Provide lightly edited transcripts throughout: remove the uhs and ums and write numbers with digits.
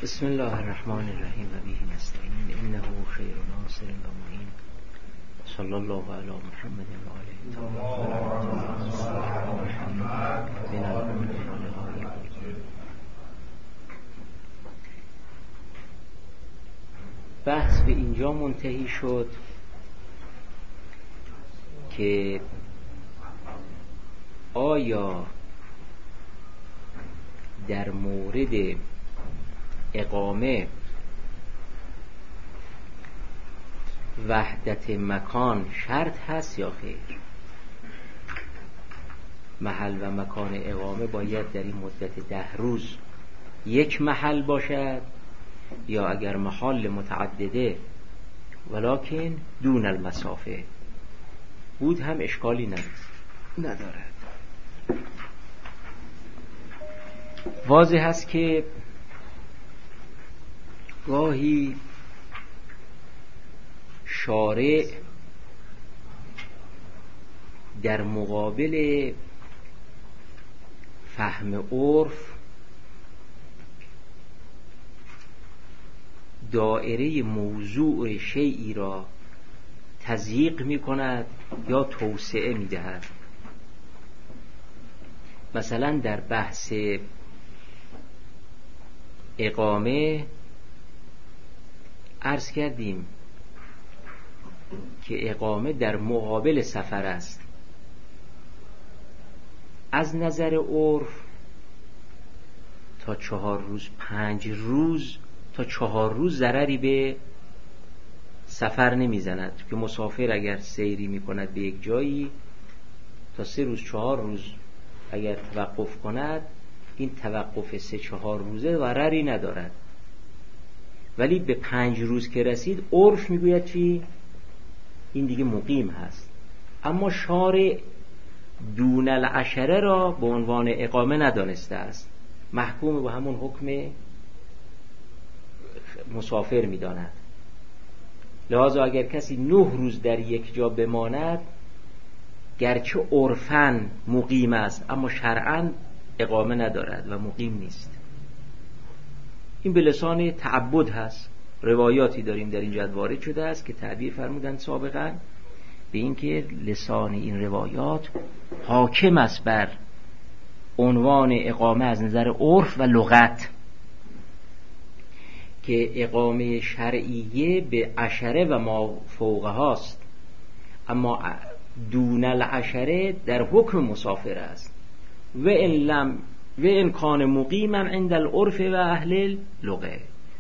بسم الله الرحمن الرحیم و به نستعین انه خیر ناصر و معین صلی الله علی محمد و آله. بحث به اینجا منتهی شد که آیا در مورد اقامه وحدت مکان شرط هست یا خیر؟ محل و مکان اقامه باید در این مدت 10 روز یک محل باشد یا اگر محال متعدده ولکن دون المسافه بود هم اشکالی ندارد. واضح است که گاهی شارع در مقابل فهم عرف دائره موضوع شیئی را تضییق می کند یا توسعه می دهد. مثلا در بحث اقامه عرض کردیم که اقامه در مقابل سفر است. از نظر عرف تا 4 روز 5 روز تا 4 روز ضرری به سفر نمیزند که مسافر اگر سیری میکند به یک جایی تا 3 روز 4 روز اگر توقف کند این توقف 3-4 روزه ضرری ندارد. ولی به 5 روز که رسید عرف میگوید چی؟ این دیگه مقیم هست. اما شارع دون العشره را به عنوان اقامه ندانسته است، محکوم به همون حکم مسافر میداند. لذا اگر کسی 9 روز در یک جا بماند گرچه عرفاً مقیم است اما شرعاً اقامه ندارد و مقیم نیست. این به لسان تعبد هست. روایاتی داریم در این جد وارد شده است که تعبیر فرمودند سابقا به این که لسان این روایات حاکم است بر عنوان اقامه از نظر عرف و لغت، که اقامه شرعیه به عشره و ما فوقه هاست، اما دون العشره در حکم مسافر است. و ان کان مقیما عند العرف و اهل اللغه.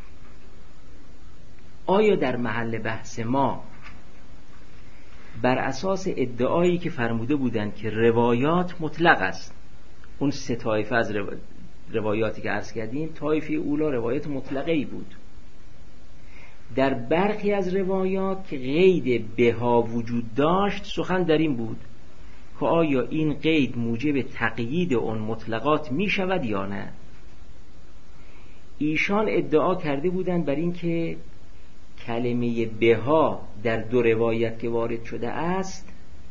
آیا در محل بحث ما بر اساس ادعایی که فرموده بودند که روایات مطلق است، اون 3 طایفه از روایاتی که عرض کردیم، طایفه اولا روایت مطلقه ای بود، در برخی از روایات که قید بها وجود داشت سخن در این بود که آیا این قید موجب تقیید اون مطلقات می شود یا نه؟ ایشان ادعا کرده بودند بر این که کلمه بها در 2 روایت که وارد شده است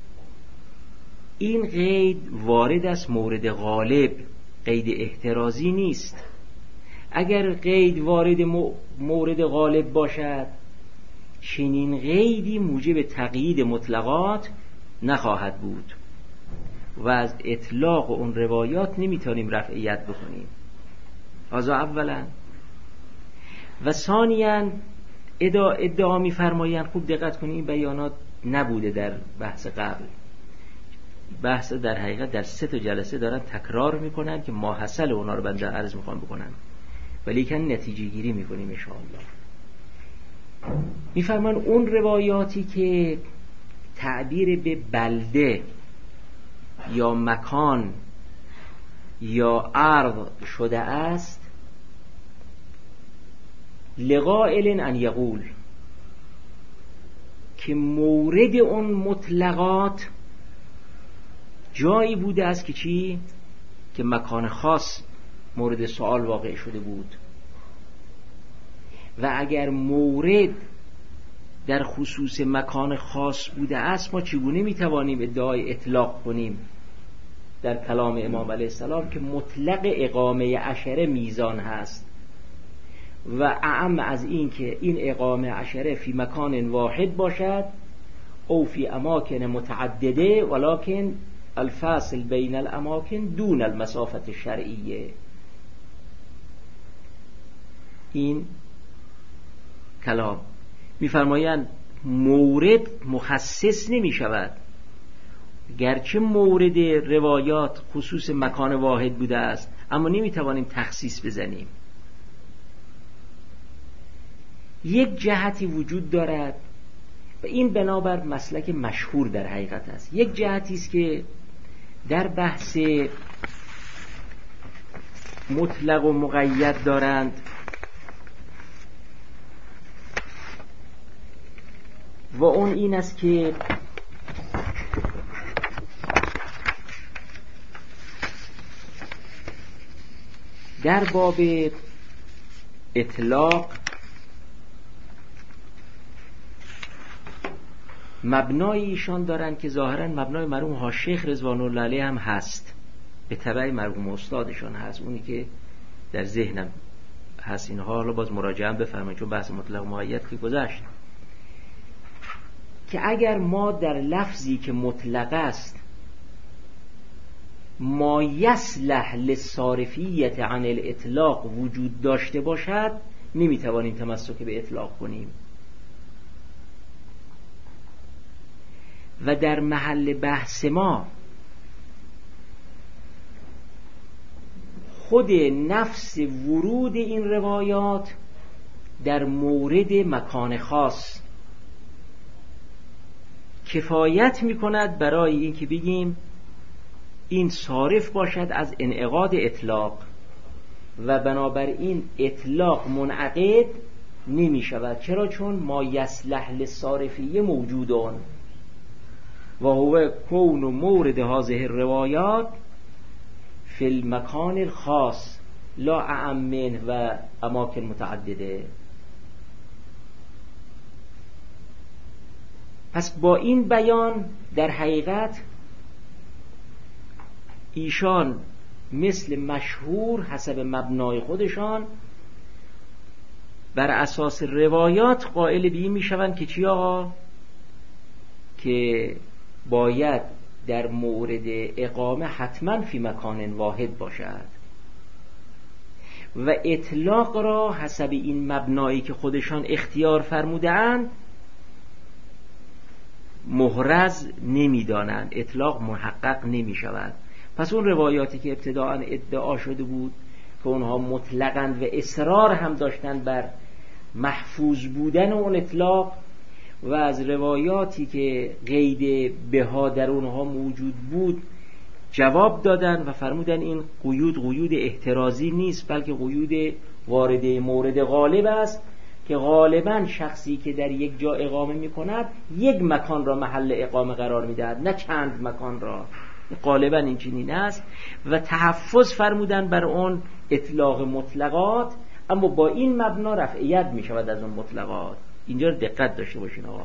این قید وارد است مورد غالب، قید احترازی نیست. اگر قید وارد مورد غالب باشد چنین قیدی موجب تقیید مطلقات نخواهد بود و از اطلاق اون روایات نمیتونیم رفعیت بکنیم. هذا اولا. و ثانیاً ادعا می‌فرمایند، خوب دقت کنید این بیانات نبوده در بحث قبل، بحث در حقیقت در 3 جلسه دارن تکرار میکنن که ماحصل اونا رو بنده عرض میخوام بکنم ولی که نتیجه گیری میکنیم ان شاء الله. میفرمان اون روایاتی که تعبیر به بلده یا مکان یا ارض شده است، لقائل ان یقول، که مورد اون مطلقات جایی بوده است که چی؟ که مکان خاص مورد سوال واقع شده بود. و اگر مورد در خصوص مکان خاص بوده است ما چگونه میتوانیم ادعای اطلاق کنیم در کلام امام علیه السلام که مطلق اقامه عشره میزان هست و اعم از این که این اقامه عشره فی مکان واحد باشد او فی اماکن متعدده ولکن الفاصل بین الاماکن دون المسافت الشرعیه. این کلام می‌فرمایند مورد مخصص نمی شود، گرچه مورد روایات خصوص مکان واحد بوده است اما نمی توانیم تخصیص بزنیم. یک جهتی وجود دارد و این بنابر مسلک مشهور در حقیقت است. یک جهتی است که در بحث مطلق و مقید دارند و اون این است که در باب اطلاق مبنای ایشان دارند که ظاهرا مبنای مرحوم حاج‌شیخ رضوان الله علیه هم هست، به تبع مرحوم استادشان هست، اونی که در ذهنم هست. اینها حالا باز مراجعه بفرمایید چون بحث مطلق مقید که گذشت، که اگر ما در لفظی که مطلق است ما یصلح للصارفیت عن الاطلاق وجود داشته باشد نمیتوانیم تمسک به اطلاق کنیم. و در محل بحث ما خود نفس ورود این روایات در مورد مکان خاص کفایت میکند برای این که بگیم این صارف باشد از انعقاد اطلاق و بنابراین اطلاق منعقد نمی شود. چرا؟ چون ما یصلح للصارفیه موجودان و هو کون مورد هذه الروایات فی المکان الخاص لا اعم منه و اماکن متعدده. پس با این بیان در حقیقت ایشان مثل مشهور حسب مبنای خودشان بر اساس روایات قائل به این میشوند که چی آقا؟ که باید در مورد اقامه حتما فی مکان واحد باشد و اطلاق را حسب این مبنایی که خودشان اختیار فرمودند محرز نمیدانند، اطلاق محقق نمی شود. پس اون روایاتی که ابتداء ادعا شده بود که اونها مطلقاً و اصرار هم داشتن بر محفوظ بودن اون اطلاق و از روایاتی که قید بها در اونها موجود بود جواب دادن و فرمودن این قیود احترازی نیست بلکه قیود وارده مورد غالب است که غالباً شخصی که در یک جا اقامه می کند یک مکان را محل اقامه قرار می دهد نه چند مکان را، غالباً این چنین است و تحفظ فرمودن بر اون اطلاق مطلقات، اما با این مبنا رفعیت می شود از اون مطلقات. اینجا رو دقت داشته باشین آقا.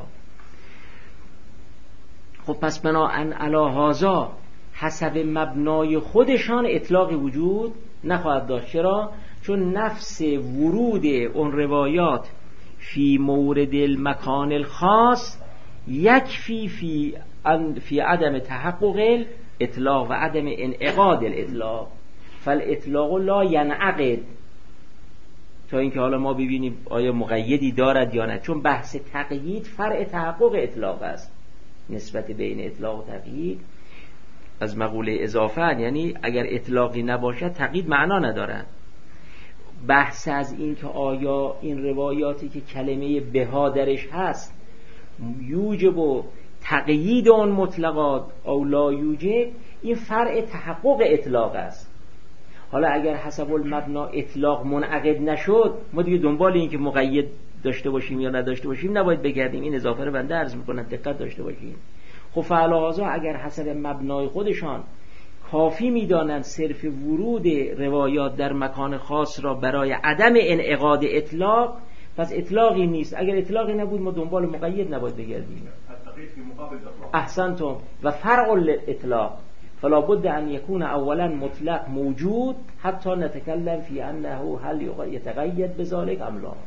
خب پس بناهن علی هذا حسب مبنای خودشان اطلاقی وجود نخواهد داشت. چرا؟ چون نفس ورود اون روایات فی مورد المکان الخاص یکفی فی عدم تحقق اطلاق و عدم انعقاد الاطلاق، فالاطلاق لا ینعقد، تا اینکه حالا ما ببینیم آیا مقیدی دارد یا نه، چون بحث تقیید فرع تحقق اطلاق است. نسبت بین اطلاق و تقیید از مقوله اضافه، یعنی اگر اطلاقی نباشد تقیید معنا ندارد. بحث از این که آیا این روایاتی که کلمه بها درش هست یوجب و تقیید اون مطلقات او لا یوجب، این فرع تحقق اطلاق است. حالا اگر حسب المبنا اطلاق منعقد نشد ما دیگه دنبال این که مقید داشته باشیم یا نداشته باشیم نباید بگردیم. این اضافه رو بنده عرض میکنم دقت داشته باشیم. خب فعلاوازا اگر حسب مبنای خودشان کافی میدانند صرف ورود روایات در مکان خاص را برای عدم انعقاد اطلاق، پس اطلاقی نیست. اگر اطلاقی نبود ما دنبال مقید نباید بگردیم. احسنتم. و فرع الاطلاق فلا بد ان یکون اولا مطلق موجود حتی نتکلم فی انه هل یتقید بذلك ام لا.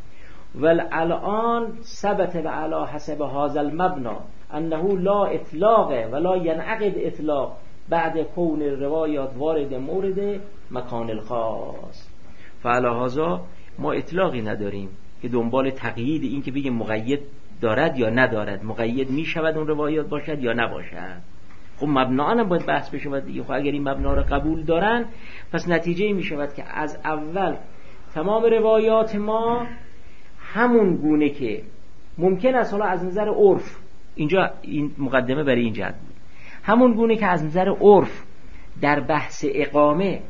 والآن ثبت على حسب هذا المبنى انه لا اطلاق ولا ينعقد اطلاق بعد کون روایات وارد مورد مکان الخاص. فعلی هذا ما اطلاقی نداریم که دنبال تقیید این که بگیم مقید دارد یا ندارد، مقید می شود اون روایات باشد یا نباشد. خب مبنا هم باید بحث بشه دیگه. خب اگر این مبنا رو قبول دارن پس نتیجه می شود که از اول تمام روایات ما همون گونه که ممکن است حالا از نظر عرف، اینجا این مقدمه برای این جهت بود، همون گونه که از نظر عرف در بحث اقامه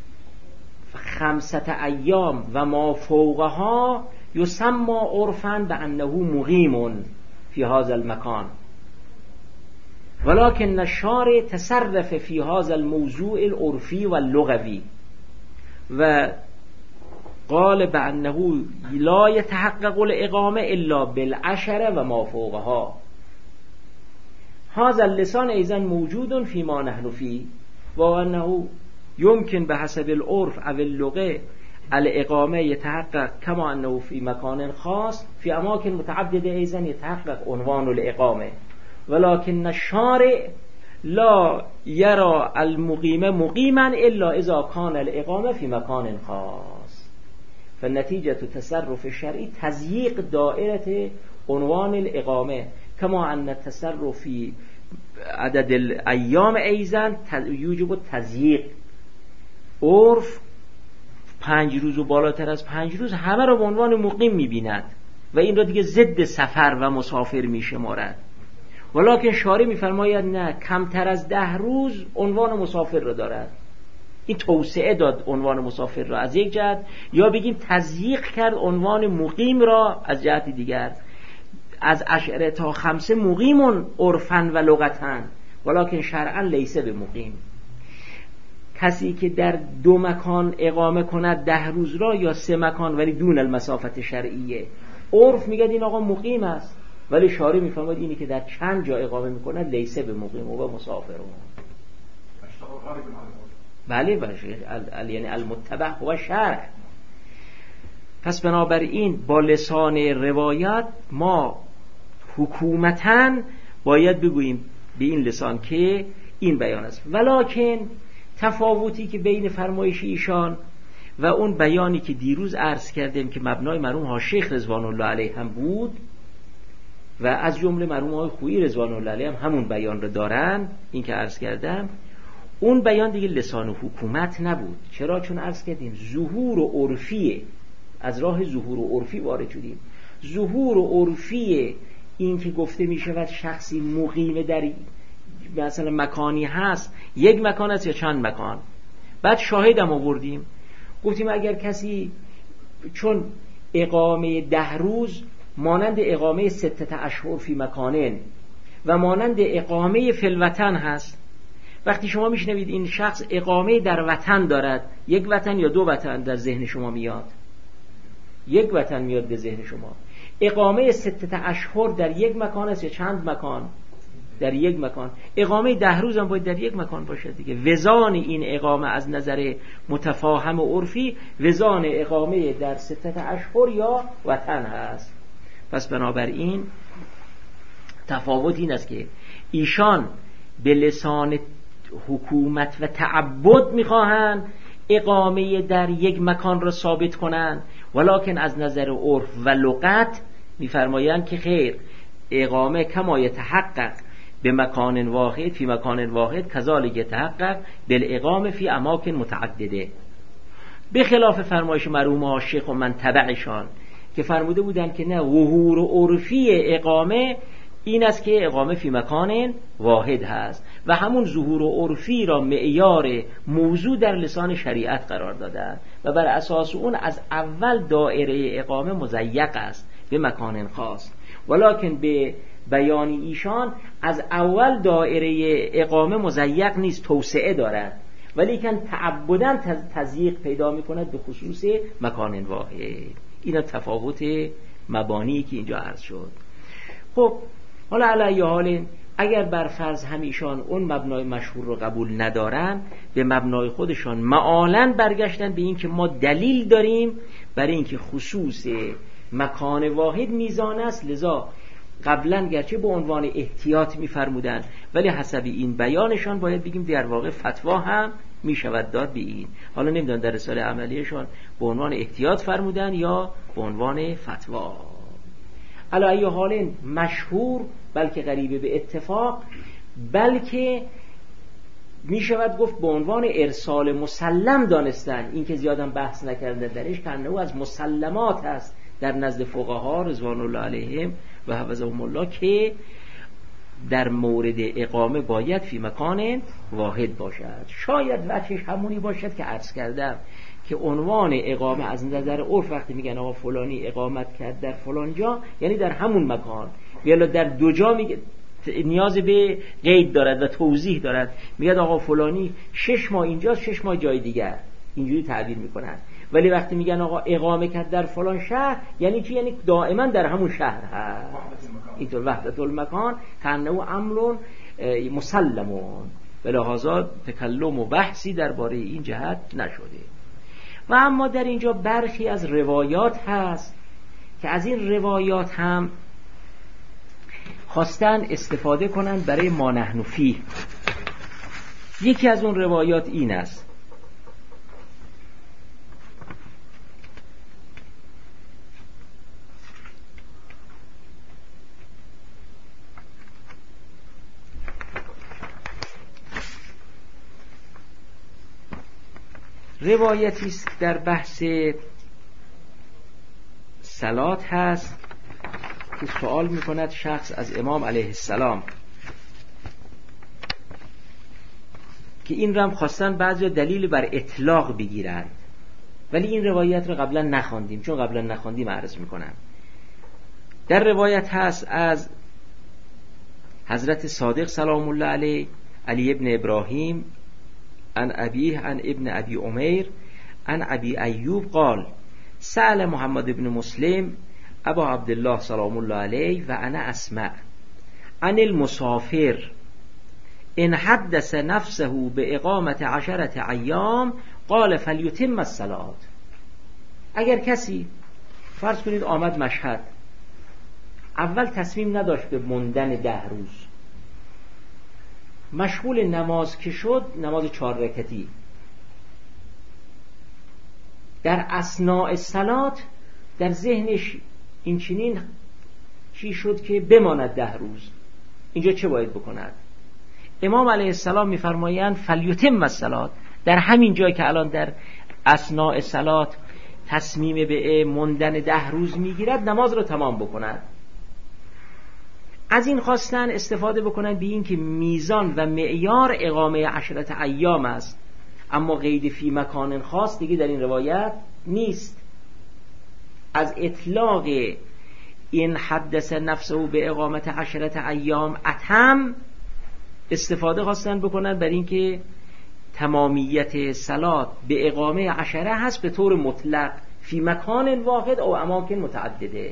5 ایام و ما فوقها یسمى عرفاً بأنه مقیم فی هذا المکان، ولكن الشارع تصرف فی هذا الموضوع العرفی و اللغوی و قال بأنه لا يتحقق الإقامة إلا بالعشرة و ما فوقها. هذا اللسان أيضا موجود فيما نحن فيه وأنه يمكن بحسب العرف أو اللغة الإقامة يتحقق كما أنه في مكان خاص في أماكن متعددة أيضا يتحقق عنوان الإقامة، ولكن الشارع لا يرى المقيم مقيما إلا إذا كان الإقامة في مكان خاص. فالنتيجة تصرف الشرعي تضييق دائرة عنوان الإقامة كما أن التصرف في عدد الأيام أيضا يوجب التضييق. عرف 5 روز و بالاتر از 5 روز همه را به عنوان مقیم می‌بیند و این را دیگه ضد سفر و مسافر می‌شمارد، ولکن شارع می‌فرماید نه، کمتر از 10 روز عنوان مسافر را دارد. این توسعه داد عنوان مسافر را از یک جهت، یا بگیم تضییق کرد عنوان مقیم را از جهت دیگر. از 10 تا 5 مقیم عرفاً و لغتاً، ولکن شرعاً لیس بمقیم. کسی که در 2 مکان اقامه کند 10 روز را یا 3 مکان ولی دون المسافت شرعیه، عرف میگه این آقا مقیم است، ولی شارع میفهمد اینی که در چند جا اقامه میکند لیس بمقیم و مسافر. بله یعنی المتبع هو شرع. پس بنابراین با لسان روایت ما حکومتاً باید بگوییم به این لسان که این بیان است، ولکن تفاوتی که بین فرمایش ایشان و اون بیانی که دیروز عرض کردیم که مبنای مرحوم حاشیخ رضوان الله علیه هم بود و از جمله مرحوم آقای خویی رضوان الله علیه هم همون بیان رو دارن، این که عرض کردم، اون بیان دیگه لسان حکومت نبود. چرا؟ چون عرض کردیم ظهور و عرفیه، از راه ظهور و عرفی وارد شدیم. ظهور و عرفیه این که گفته می شود شخصی مقیم در مثلا مکانی هست، یک مکان است یا چند مکان. بعد شاهدم آوردیم، گفتیم اگر کسی چون اقامه 10 روز مانند اقامه 6 اشهر فی مکانن و مانند اقامه فی الوطن هست، وقتی شما میشنوید این شخص اقامه در وطن دارد، یک وطن یا 2 وطن در ذهن شما میاد؟ یک وطن میاد به ذهن شما. اقامه 6 اشهر در یک مکان است یا چند مکان؟ در یک مکان. اقامه 10 روز هم باید در یک مکان باشه دیگه. وزان این اقامه از نظر متفاهم و عرفی وزان اقامه در 6 اشهر یا وطن هست. پس بنابراین تفاوت این است که ایشان به لسان حکومت و تعبد میخواهند اقامه در یک مکان را ثابت کنند، ولکن از نظر عرف و لغت میفرمایند که خیر، اقامه کما یتحقق به مکان واحد فی مکان واحد کذالک یتحقق بالاقامه فی اماکن متعدده، به خلاف فرمایش مرحوم حاشیخ و من تبعشان که فرموده بودند که نه، ظهور و عرفی اقامه این است که اقامه فی مکان واحد هست و همون ظهور و عرفی را معیار موضوع در لسان شریعت قرار دادند و بر اساس اون از اول دایره اقامه مضیق است به مکان خاص، ولکن به بیان ایشان از اول دایره اقامه مضیق نیست، توسعه دارد، ولیکن تعبداً تضییق پیدا میکند به خصوص مکان واحد. این تفاوت مبانی که اینجا عرض شد. خب حالا علی حال اگر بر فرض همیشان اون مبنای مشهور رو قبول ندارن، به مبنای خودشان معالاً برگشتن به این که ما دلیل داریم برای اینکه خصوص مکان واحد میزان است، لذا قبلا گرچه به عنوان احتیاط میفرمودن ولی حسب این بیانشان باید بگیم در واقع فتوا هم میشود داد به این. حالا نمیدونم در رساله عملیشان به عنوان احتیاط فرمودن یا به عنوان فتوا. علی ای حال مشهور بلکه غریبه به اتفاق، بلکه میشود گفت به عنوان ارسال مسلم دانستن، این که زیادم بحث نکرده درش، که او از مسلمات هست در نزد فقها رضوان الله علیهم و حفظهم الله که در مورد اقامه باید فی مکان واحد باشد. شاید وجهش همونی باشد که عرض کردم که عنوان اقامه از نظر عرف وقتی میگن آقا فلانی اقامت کرد در فلان جا، یعنی در همون مکان. بیالا در دو جا میگه نیاز به قید دارد و توضیح دارد، میگه آقا فلانی 6 ماه اینجاست 6 ماه جای دیگر، اینجوری تعبیر میکنن. ولی وقتی میگن آقا اقامه کرد در فلان شهر، یعنی چی؟ یعنی دائما در همون شهر هست. اینطور وحدت المکان کانه امر مسلمون، ولهذا تکلم و بحثی درباره این جهت نشده. و اما در اینجا برخی از روایات هست که از این روایات هم خواستن استفاده کنند برای ما نحن فیه. یکی از اون روایات این است: روایتی است در بحث صلات هست که سوال میکند شخص از امام علیه السلام، که این رو هم خواستن بعضی دلیل بر اطلاق بگیرند، ولی این روایت رو قبلا نخواندیم، چون قبلا نخواندیم عرض میکنم. در روایت هست از حضرت صادق سلام الله علیه، علی ابن ابراهیم عن ابیه عن ابن ابی عمیر عن ابی ایوب قال سأل محمد ابن مسلم ابا عبدالله سلام الله علیه و انا اسمع عن المسافر ان حدث نفسه باقامت 10 ایام قال فلیتم الصلاة. اگر کسی فرض کنید آمد مشهد، اول تصمیم نداشت به موندن 10 روز، مشغول نماز که شد، نماز 4 رکعتی، در اثناء صلات در ذهنش این چنین چی شد که بماند 10 روز، اینجا چه باید بکند؟ امام علیه السلام میفرمایند فلیتم الصلاة، در همین جایی که الان در اثناء صلات تصمیم به موندن 10 روز میگیرد، نماز رو تمام بکند. از این خواستن استفاده بکنن به این که میزان و معیار اقامه 10 ایام است، اما قید فی مکان خاص دیگه در این روایت نیست. از اطلاق این حدث نفسه به اقامت 10 ایام اتم استفاده خواستن بکنن بر این که تمامیت صلات به اقامه 10 هست به طور مطلق فی مکان واحد او اماکن متعدده.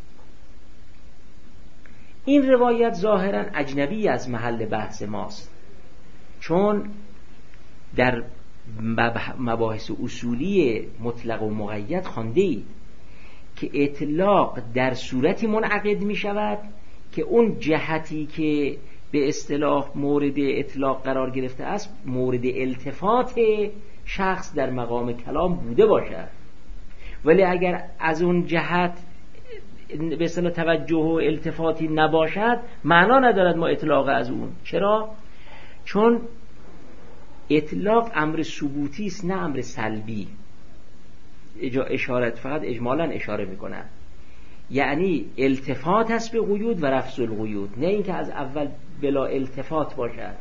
این روایت ظاهرا اجنبی از محل بحث ماست، چون در مباحث اصولی مطلق و مقید خوانده اید که اطلاق در صورتی منعقد می شود که اون جهتی که به اصطلاح مورد اطلاق قرار گرفته است مورد التفات شخص در مقام کلام بوده باشد، ولی اگر از اون جهت به اصطلاح توجه و التفاتی نباشد معنا ندارد ما اطلاق از اون. چرا؟ چون اطلاق امر ثبوتی است نه امر سلبی. اشارت فقط اجمالا اشاره میکنه، یعنی التفات است به قیود و رفض القیود، نه اینکه از اول بلا التفات باشد.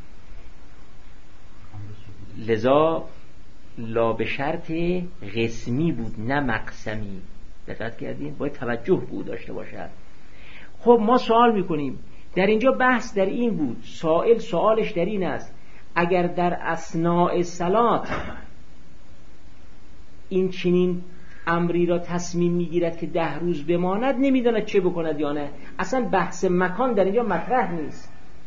لذا لا به شرط قسمی بود نه مقسمی. دقت کردین؟ باید توجه بود داشته باشد. خب ما سوال میکنیم، در اینجا بحث در این بود، سائل سوالش در این است اگر در اثناء صلات این چنین امری را تصمیم میگیرد که 10 روز بماند، نمیداند چه بکند یا نه. اصلا بحث مکان در اینجا مطرح نیست.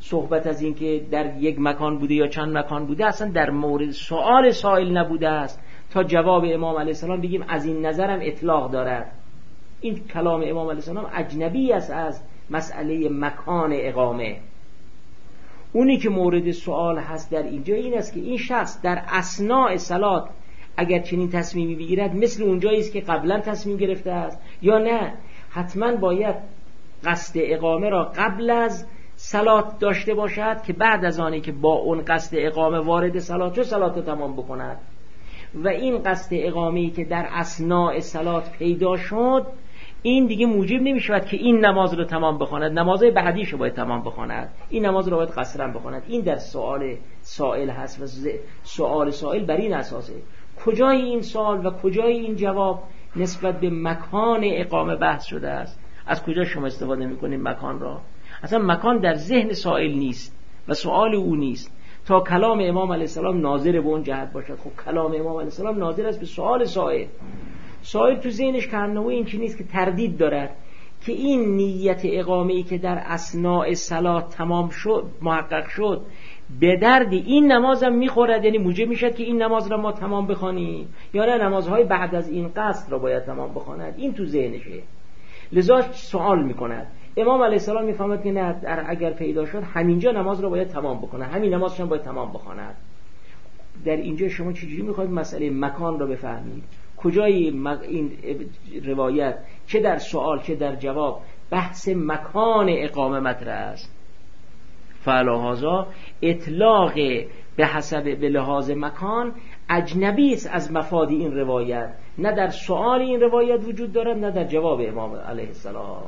صحبت از این که در یک مکان بوده یا چند مکان بوده اصلا در مورد سؤال سائل نبوده است تا جواب امام علیه السلام بگیم از این نظرم اطلاق دارد. این کلام امام علیه السلام اجنبی است از مسئله مکان اقامه. اونی که مورد سوال هست در اینجا این است که این شخص در اثناء صلات اگر چنین تصمیمی بگیرد مثل اونجایی است که قبلا تصمیم گرفته است یا نه حتما باید قصد اقامه را قبل از صلات داشته باشد که بعد از آنی که با اون قصد اقامه وارد صلات شد صلات رو تمام بکند. و این قصد اقامه‌ای که در اثناء صلات پیدا شد این دیگه موجب نمی‌شود که این نماز رو تمام بخواند، نمازهای بعدیش رو باید تمام بخواند، این نماز رو باید قصرا بخواند. این در سوال سائل هست و سوال سائل بر این اساسه. کجای این سوال و کجای این جواب نسبت به مکان اقامه بحث شده است. از کجا شما استفاده می‌کنید مکان را؟ اصلا مکان در ذهن سائل نیست و سوال او نیست تا کلام امام علیه السلام ناظر به اون جهت باشد. خب کلام امام علیه السلام ناظر است به سوال سائل. سائل تو ذهنش کانه این چیزی نیست که تردید دارد که این نیت اقامه‌ای که در اثناء صلات تمام شد محقق شد به درد این نمازم میخورد، یعنی موجب میشد که این نماز را ما تمام بخوانیم یا نه نمازهای بعد از این قصد را باید تمام بخواند. این تو ذهنشه، لذا سوال میکند. امام علیه السلام میفهمد که نه اگر پیدا شد همینجا نماز را باید تمام بکنه، همین نمازش هم باید تمام بخواند. در اینجا شما چجوری میخواید مسئله مکان را بفهمید؟ کجای این روایت چه در سوال چه در جواب بحث مکان اقامه مطرح است؟ فعلاهذا اطلاق به لحاظ مکان اجنبی است از مفاد این روایت، نه در سوال این روایت وجود دارد نه در جواب امام علیه السلام.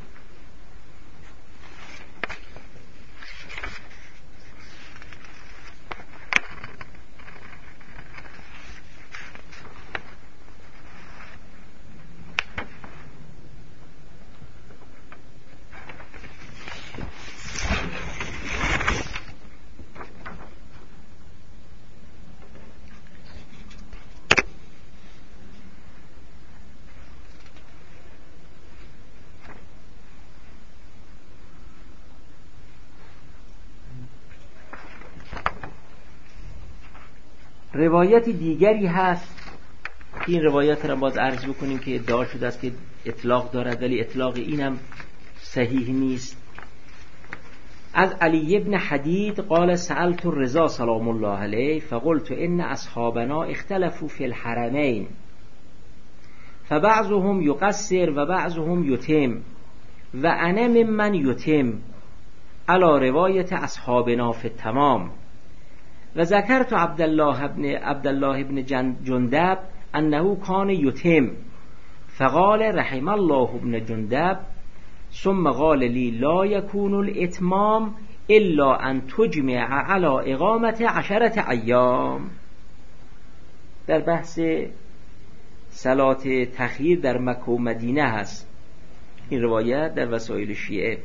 روایت دیگری هست، این روایت را باز عرض بکنیم که ادعا شده است که اطلاق دارد ولی اطلاق اینم صحیح نیست. از علی ابن حدید قال سألت الرضا سلام الله علیه فقلت ان اصحابنا اختلفوا في الحرمين فبعضهم يقصر و بعضهم يتم و انا ممن يتم على روایت اصحابنا في التمام. و ذکرت عبدالله ابن جندب انه کان یتم فقال رحم الله ابن جندب ثم قال لی لا یکون الاتمام الا ان تجمع على اقامت 10 ایام. در بحث صلات تخییر در مکه و مدینه هست این روایت در وسائل شیعه.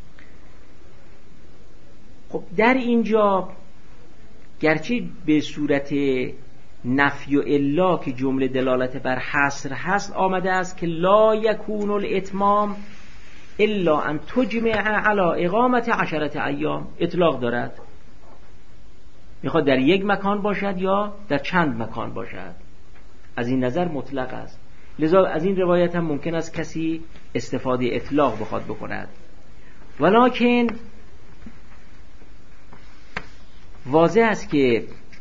خب در اینجا گرچه به صورت نفی و الا که جمله دلالت بر حصر هست آمده است که لا یکون الاتمام الا ان تجمع علی اقامت 10 ایام، اطلاق دارد، میخواد در یک مکان باشد یا در چند مکان باشد، از این نظر مطلق است. لذا از این روایت هم ممکن است کسی استفاده اطلاق بخواد بکند. ولکن واضح است که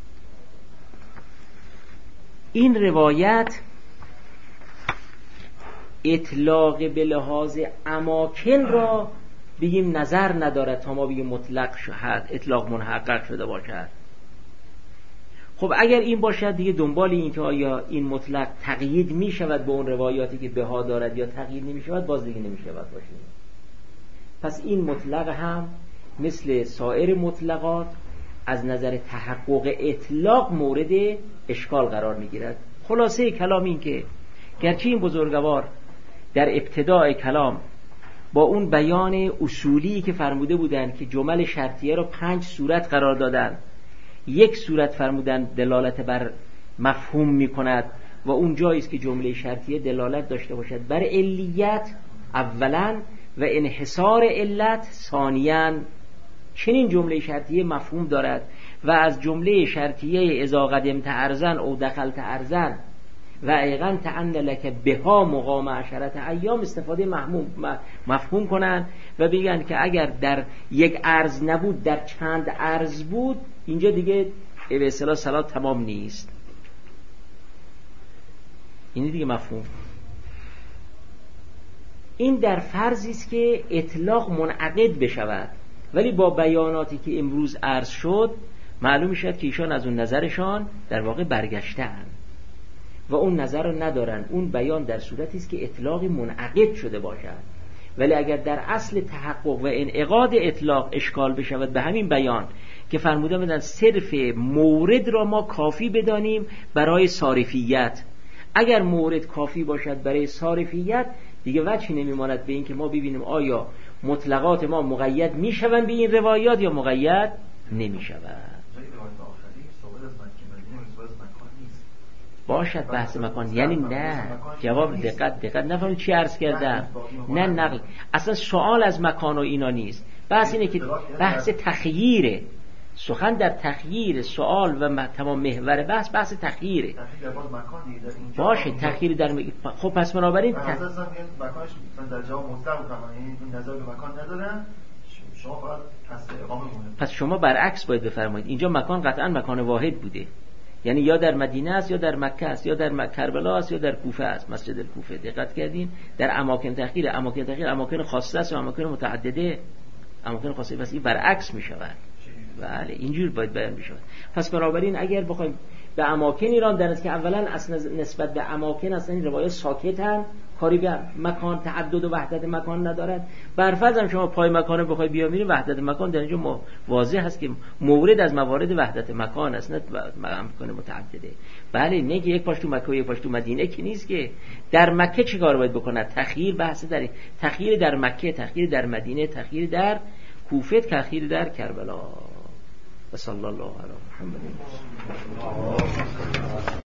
این روایت اطلاق به لحاظ اماکن را بگیم نظر ندارد تا ما بگیم مطلق شد، اطلاق منحقق شده باشد. خب اگر این باشد دیگه دنبال این که آیا این مطلق تقیید می شود به اون روایاتی که بها دارد یا تقیید نمی شود، باز دیگه نمی شود باشیم. پس این مطلق هم مثل سایر مطلقات از نظر تحقق اطلاق مورد اشکال قرار میگیرد. خلاصه کلام این که گرچه این بزرگوار در ابتدای کلام با اون بیان اصولی که فرموده بودند که جمل شرطیه را 5 صورت قرار دادن، یک صورت فرمودن دلالت بر مفهوم میکند و اون جایی است که جمله شرطیه دلالت داشته باشد بر علیت اولا و انحصار علت ثانیاً، چنین جمله شرطیه مفهوم دارد و از جمله شرطیه اذا قدمت ارزن او دخلت ارزن و ایقن تأن لک بها مقام عشرت ایام استفاده مفهوم کنند و بگن که اگر در یک ارز نبود در چند ارز بود، اینجا دیگه به اصطلاح صلات تمام نیست. این دیگه مفهوم. این در فرضی است که اطلاق منعقد بشود، ولی با بیاناتی که امروز عرض شد معلوم شد که ایشان از اون نظرشان در واقع برگشتند و اون نظر رو ندارن. اون بیان در صورتی است که اطلاقی منعقد شده باشد، ولی اگر در اصل تحقق و انعقاد اطلاق اشکال بشود به همین بیان که فرمودن بدن صرف مورد را ما کافی بدانیم برای صارفیت، اگر مورد کافی باشد برای صارفیت دیگه وجهی نمیماند به این که ما ببینیم آیا مطلقات ما مقید میشوند به این روایات یا مقید نمیشوند. باشد بحث مکان، یعنی نه جواب دقت نفهمید چی عرض کردم، نه نقل، اصلا سوال از مکان و اینا نیست، بحث اینه که بحث تخییره، سخن در تخییر سوال و تمام محور بحث تخییره. باشه تخییر در خب پس بنابراین مکانش در جواب مطلق این نظر به مکان ندارن، شما فقط تصریح اقامه مونه. پس شما برعکس باید بفرمایید، اینجا مکان قطعا مکان واحد بوده، یعنی یا در مدینه است یا در مکه است یا در کربلا است یا در کوفه است، مسجد الکوفه. دقت کردین در اماکن تخییر اماکن خاصه است و اماکن متعدده، اماکن خاصه پس این برعکس می شود. بله اینجور باید بیان می شود. پس بنابراین اگر بخوایم به اماکن ایران در است که اولا اصلا نسبت به اماکن اصلا این روایات ساکتن، کاری به مکان تعدد و وحدت مکان ندارد. برفرض هم شما پای مکان بخوای بیامینید، وحدت مکان در اینجا واضح هست که مورد از موارد وحدت مکان است، نه مکان متعدده. بله نه که یک پاش تو مکه و یک پاش تو مدینه که نیست که. در مکه چه کار باید بکند؟ تخییر بحث در تخییر در مکه، تخییر در مدینه، تخییر در کوفه، تخییر در کربلا. و صلی الله علی محمد.